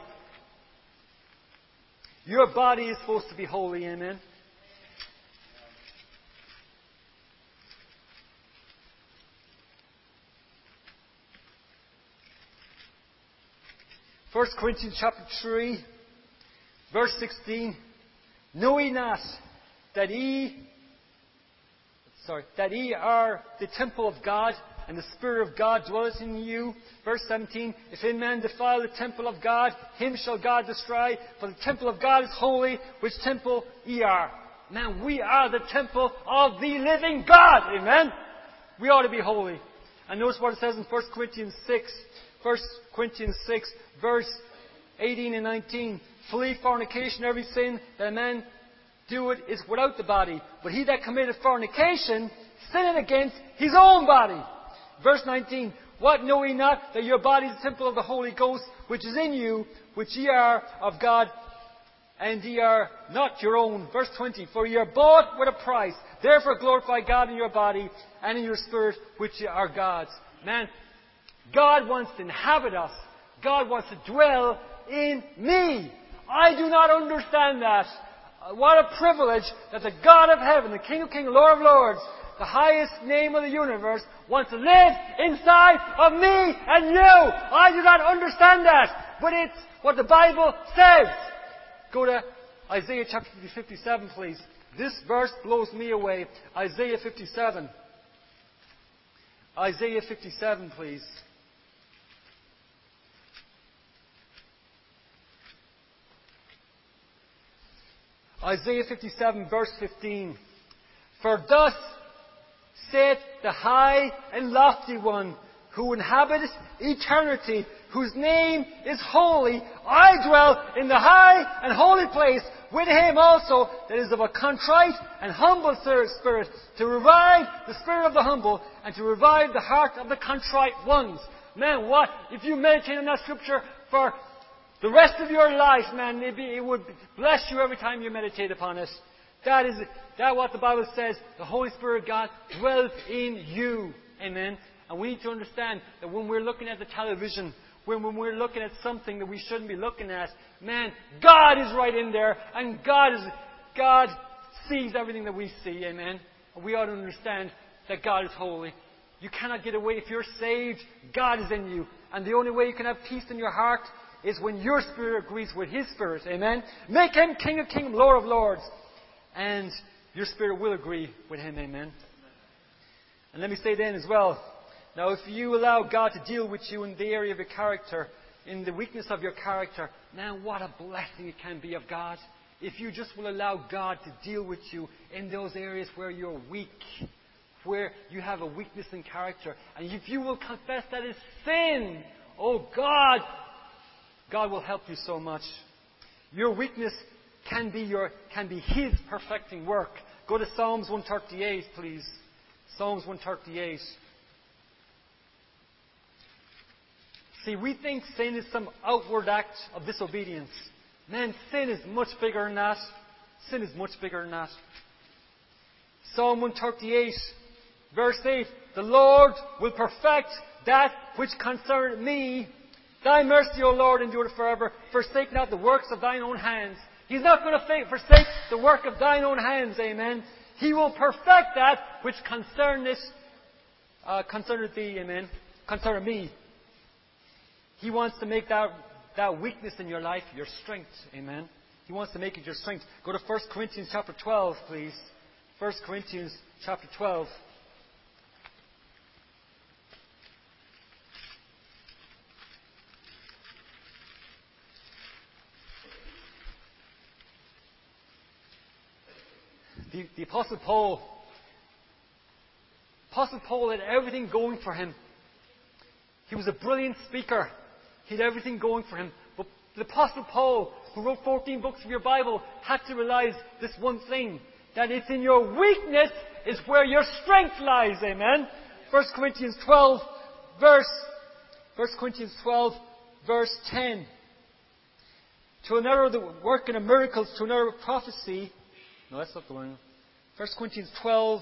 [SPEAKER 1] Your body is supposed to be holy, amen? First Corinthians chapter three, verse sixteen. Know ye not that ye, sorry, that ye are the temple of God, and the Spirit of God dwelleth in you. Verse seventeen. If any man defile the temple of God, him shall God destroy. For the temple of God is holy, which temple ye are. Man, we are the temple of the living God. Amen. We ought to be holy. And notice what it says in First Corinthians six. First Corinthians six, verse eighteen and nineteen. Flee fornication, every sin that a man doeth is without the body. But he that committeth fornication sinneth against his own body. Verse nineteen. What know ye not, that your body is the temple of the Holy Ghost, which is in you, which ye are of God, and ye are not your own. Verse twenty. For ye are bought with a price. Therefore glorify God in your body and in your spirit, which are God's. Man, God wants to inhabit us. God wants to dwell in me. I do not understand that. Uh, What a privilege that the God of heaven, the King of kings, Lord of lords, the highest name of the universe, wants to live inside of me and you. I do not understand that. But it's what the Bible says. Go to Isaiah chapter fifty-seven, please. This verse blows me away. Isaiah fifty-seven. Isaiah fifty-seven, please. Isaiah fifty-seven, verse fifteen. For thus saith the high and lofty one, who inhabiteth eternity, whose name is holy. I dwell in the high and holy place with him also that is of a contrite and humble spirit, to revive the spirit of the humble and to revive the heart of the contrite ones. Man, what? If you meditate on that scripture for the rest of your life, man, it, be, it would bless you every time you meditate upon it. That is that what the Bible says. The Holy Spirit of God dwells in you. Amen. And we need to understand that when we're looking at the television, when, when we're looking at something that we shouldn't be looking at, man, God is right in there, and God is God sees everything that we see. Amen. And we ought to understand that God is holy. You cannot get away. If you're saved, God is in you. And the only way you can have peace in your heart is when your spirit agrees with His Spirit. Amen. Make Him King of kings, Lord of lords. And your spirit will agree with Him. Amen. And let me say then as well, now if you allow God to deal with you in the area of your character, in the weakness of your character, man, what a blessing it can be of God. If you just will allow God to deal with you in those areas where you're weak, where you have a weakness in character, and if you will confess that is sin, oh God, God will help you so much. Your weakness can be your can be His perfecting work. Go to Psalms one thirty-eight, please. Psalms one thirty-eight. See, we think sin is some outward act of disobedience. Man, sin is much bigger than that. Sin is much bigger than that. Psalm one thirty-eight, verse eight. The Lord will perfect that which concerneth me. Thy mercy, O Lord, endureth forever. Forsake not the works of thine own hands. He's not going to forsake the work of thine own hands. Amen. He will perfect that which concerneth, uh, concerneth thee. Amen. Concerneth me. He wants to make that, that weakness in your life your strength. Amen. He wants to make it your strength. Go to First Corinthians chapter twelve, please. First Corinthians chapter twelve. The, the Apostle Paul, Apostle Paul had everything going for him. He was a brilliant speaker. He had everything going for him. But the Apostle Paul, who wrote fourteen books of your Bible, had to realize this one thing, that it's in your weakness is where your strength lies. Amen. First Corinthians twelve, verse, First Corinthians twelve, verse ten. To another the working of miracles, to another prophecy. No, that's not the one. First Corinthians twelve,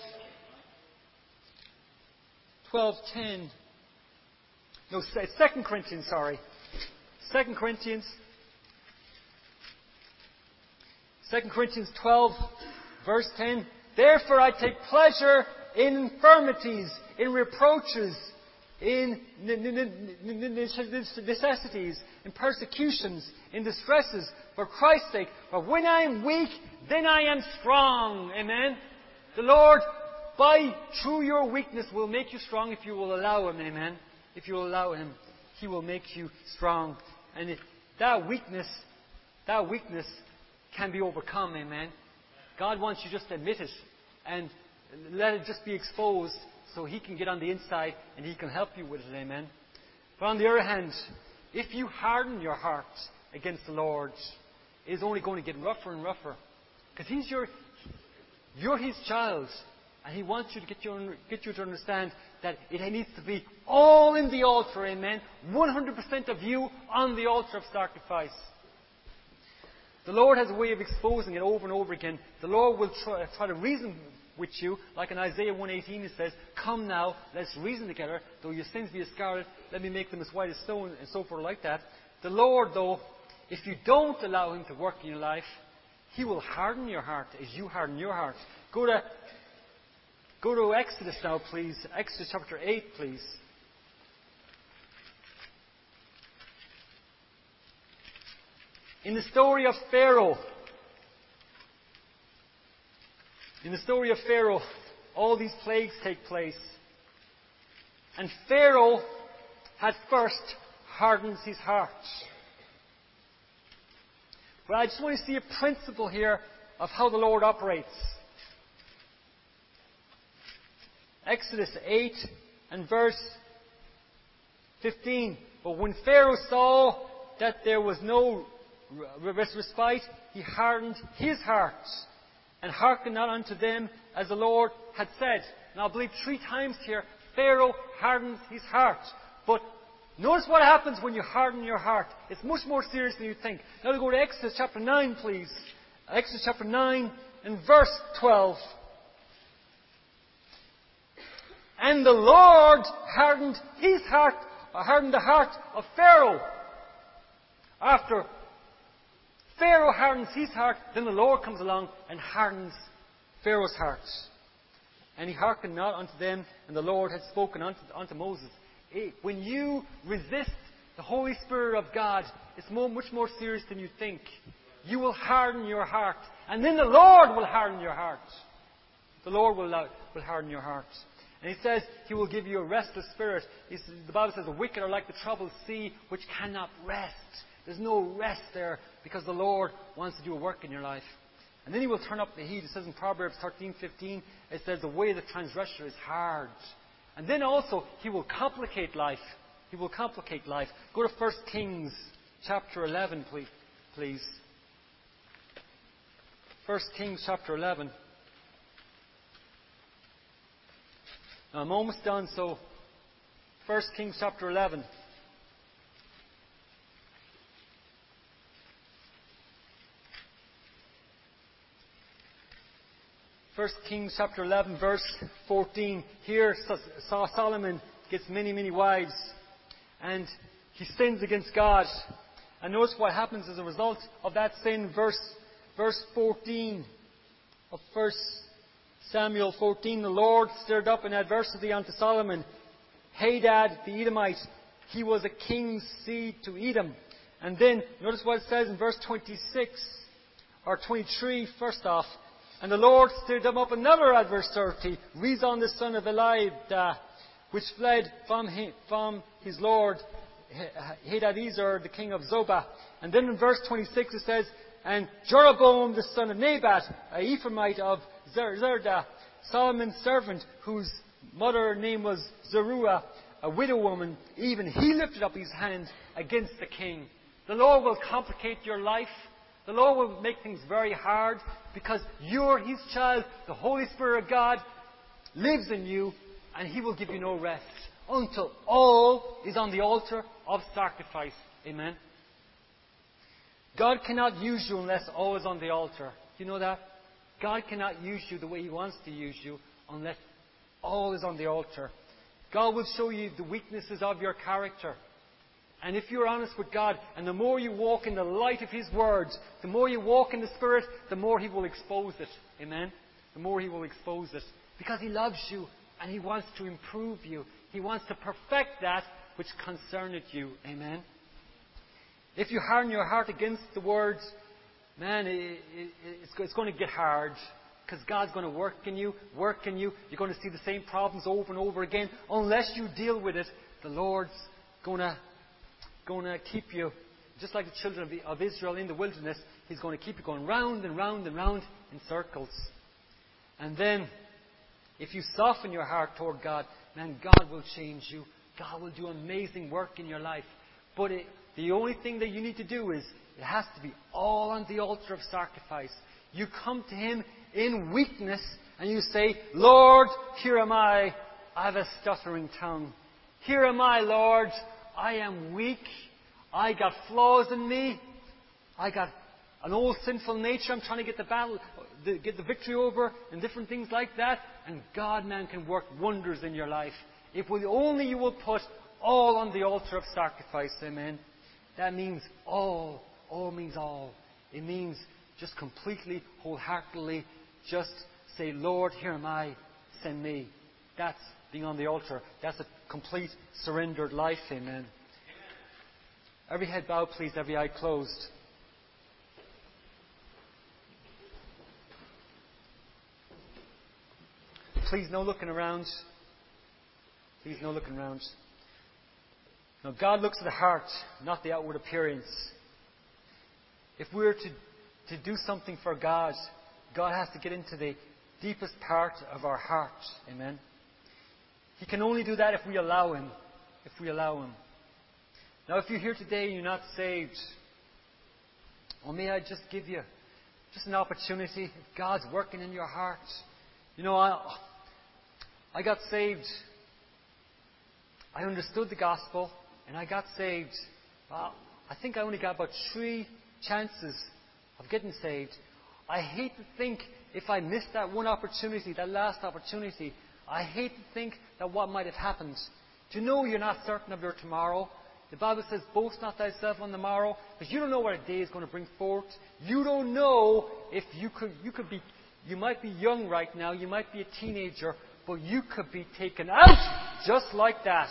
[SPEAKER 1] twelve, ten. No, Second Corinthians, sorry. Second Corinthians. Second Corinthians twelve, verse ten. Therefore I take pleasure in infirmities, in reproaches, in necessities, in persecutions, in distresses, for Christ's sake. For when I am weak, then I am strong. Amen. The Lord, by through your weakness, will make you strong if you will allow Him. Amen. If you will allow Him, He will make you strong. And if that weakness, that weakness can be overcome. Amen. God wants you just to admit it and let it just be exposed, so He can get on the inside and He can help you with it. Amen. But on the other hand, if you harden your heart against the Lord, it's only going to get rougher and rougher. Because He's your, you're His child. And He wants you to get you, get you to understand that it needs to be all in the altar. Amen. one hundred percent of you on the altar of sacrifice. The Lord has a way of exposing it over and over again. The Lord will try, try to reason with you. Like in Isaiah one eighteen it says, come now, let's reason together. Though your sins be as scarlet, let me make them as white as snow, and so forth like that. The Lord, though, if you don't allow Him to work in your life, He will harden your heart as you harden your heart. Go to, go to Exodus now, please. Exodus chapter eight, please. In the story of Pharaoh, in the story of Pharaoh, all these plagues take place. And Pharaoh had first hardened his heart. But I just want to see a principle here of how the Lord operates. Exodus eight and verse fifteen. But when Pharaoh saw that there was no respite, he hardened his heart and hearkened not unto them as the Lord had said. Now I believe three times here, Pharaoh hardens his heart. But notice what happens when you harden your heart. It's much more serious than you think. Now to go to Exodus chapter nine, please. Exodus chapter nine and verse twelve. And the Lord hardened his heart, or hardened the heart of Pharaoh. After Pharaoh hardens his heart, then the Lord comes along and hardens Pharaoh's heart. And he hearkened not unto them, and the Lord had spoken unto, unto Moses. When you resist the Holy Spirit of God, it's more, much more serious than you think. You will harden your heart. And then the Lord will harden your heart. The Lord will, will harden your heart. And He says He will give you a restless spirit. He says, the Bible says the wicked are like the troubled sea which cannot rest. There's no rest there because the Lord wants to do a work in your life. And then He will turn up the heat. It says in Proverbs thirteen fifteen, it says the way of the transgressor is hard. And then also He will complicate life. He will complicate life. Go to First Kings chapter eleven, please. please. First Kings chapter eleven. Now I'm almost done, so First Kings chapter eleven. First Kings chapter eleven, verse fourteen. Here Solomon gets many, many wives, and he sins against God. And notice what happens as a result of that sin. Verse, verse fourteen of First Samuel fourteen. The Lord stirred up an adversity unto Solomon. Hadad the Edomite, he was a king's seed to Edom. And then notice what it says in verse twenty-six or twenty-three. First off. And the Lord stirred him up another adversity, Rezon the son of Eliada, which fled from, him, from his lord Hadadezer, the king of Zobah. And then in verse twenty-six it says, and Jeroboam the son of Nebat, a Ephraimite of Zerda, Solomon's servant, whose mother name was Zeruiah, a widow woman, even he lifted up his hand against the king. The Lord will complicate your life. The Lord will make things very hard because you're His child. The Holy Spirit of God lives in you, and He will give you no rest until all is on the altar of sacrifice. Amen. God cannot use you unless all is on the altar. Do you know that? God cannot use you the way He wants to use you unless all is on the altar. God will show you the weaknesses of your character. And if you're honest with God, and the more you walk in the light of His words, the more you walk in the Spirit, the more He will expose it. Amen? The more He will expose it. Because He loves you, and He wants to improve you. He wants to perfect that which concerneth you. Amen? If you harden your heart against the words, man, it, it, it's, it's going to get hard. Because God's going to work in you, work in you. You're going to see the same problems over and over again. Unless you deal with it, the Lord's going to going to keep you, just like the children of, the, of Israel in the wilderness, He's going to keep you going round and round and round in circles. And then, if you soften your heart toward God, man, God will change you. God will do amazing work in your life. But it, the only thing that you need to do is, it has to be all on the altar of sacrifice. You come to Him in weakness, and you say, Lord, here am I. I have a stuttering tongue. Here am I, Lord. I am weak. I got flaws in me. I got an old sinful nature. I'm trying to get the battle, the, get the victory over and different things like that. And God, man, can work wonders in your life. If we, only you will put all on the altar of sacrifice, amen. That means all. All means all. It means just completely, wholeheartedly, just say, Lord, here am I, send me. That's being on the altar. That's a complete surrendered life, amen. Every head bowed, please, every eye closed. Please, no looking around. Please, no looking around. Now, God looks at the heart, not the outward appearance. If we're to, to do something for God, God has to get into the deepest part of our heart. Amen. He can only do that if we allow Him. If we allow Him. Now, if you're here today and you're not saved, well, may I just give you just an opportunity. If God's working in your heart. You know, I, I got saved. I understood the gospel, and I got saved. Uh, I think I only got about three chances of getting saved. I hate to think if I missed that one opportunity, that last opportunity, I hate to think that what might have happened. Do you know you're not certain of your tomorrow? The Bible says, boast not thyself on the morrow, because you don't know what a day is going to bring forth. You don't know if you could, you could be, you might be young right now, you might be a teenager, but you could be taken out just like that.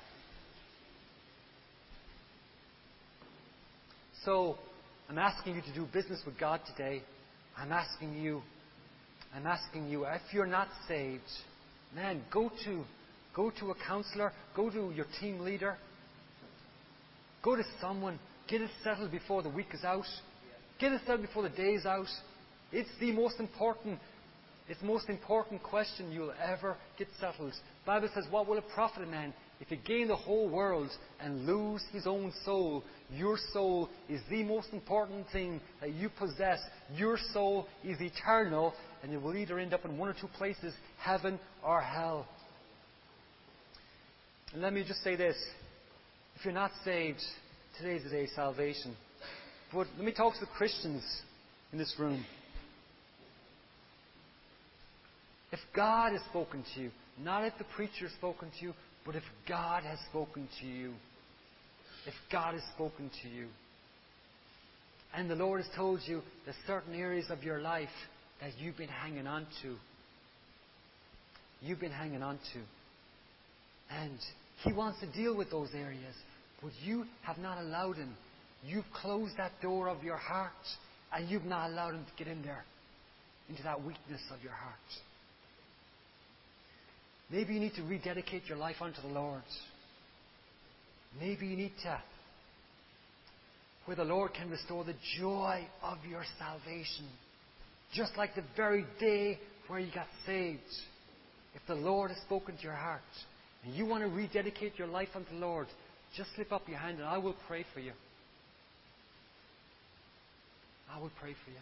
[SPEAKER 1] So, I'm asking you to do business with God today. I'm asking you, I'm asking you, if you're not saved, man, go to, go to a counselor, go to your team leader, go to someone, get it settled before the week is out, get it settled before the day is out. It's the most important, it's the most important question you'll ever get settled. The Bible says, what will it profit a man if he gain the whole world and lose his own soul? Your soul is the most important thing that you possess. Your soul is eternal, and it will either end up in one or two places, heaven or hell. And let me just say this. If you're not saved, today's the day of salvation. But let me talk to the Christians in this room. If God has spoken to you, not if the preacher has spoken to you, but if God has spoken to you, if God has spoken to you, and the Lord has told you there's certain areas of your life that you've been hanging on to, you've been hanging on to, and He wants to deal with those areas, but you have not allowed Him. You've closed that door of your heart, and you've not allowed Him to get in there, into that weakness of your heart. Maybe you need to rededicate your life unto the Lord. Maybe you need to, where the Lord can restore the joy of your salvation. Just like the very day where you got saved. If the Lord has spoken to your heart, and you want to rededicate your life unto the Lord, just slip up your hand and I will pray for you. I will pray for you.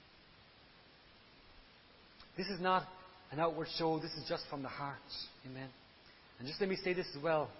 [SPEAKER 1] This is not an outward show. This is just from the heart. Amen. And just let me say this as well.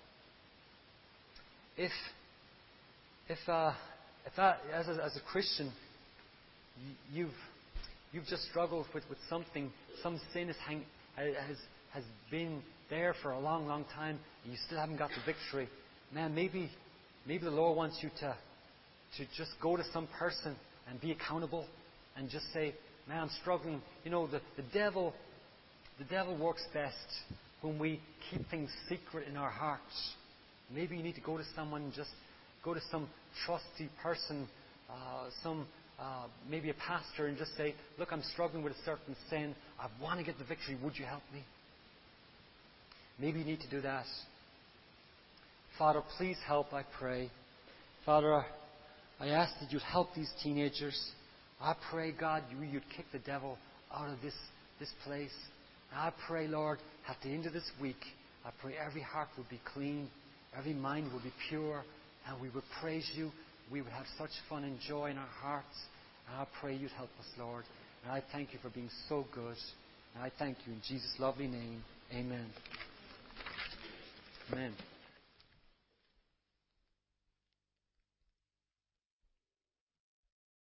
[SPEAKER 1] If, if, uh, if I, as a, as a Christian, you've, you've just struggled with, with something, some sin has, hang, has, has been there for a long, long time, and you still haven't got the victory, man, maybe, maybe the Lord wants you to, to just go to some person and be accountable and just say, man, I'm struggling. You know, the, the devil, the devil works best when we keep things secret in our hearts. Maybe you need to go to someone and just go to some trusty person, uh, some uh, maybe a pastor, and just say, look, I'm struggling with a certain sin. I want to get the victory. Would you help me? Maybe you need to do that. Father, please help, I pray. Father, I ask that you'd help these teenagers. I pray, God, you, you'd kick the devil out of this, this place. And I pray, Lord, at the end of this week, I pray every heart would be clean, every mind would be pure, and we would praise you. We would have such fun and joy in our hearts. And I pray you'd help us, Lord. And I thank you for being so good. And I thank you in Jesus' lovely name. Amen. Amen.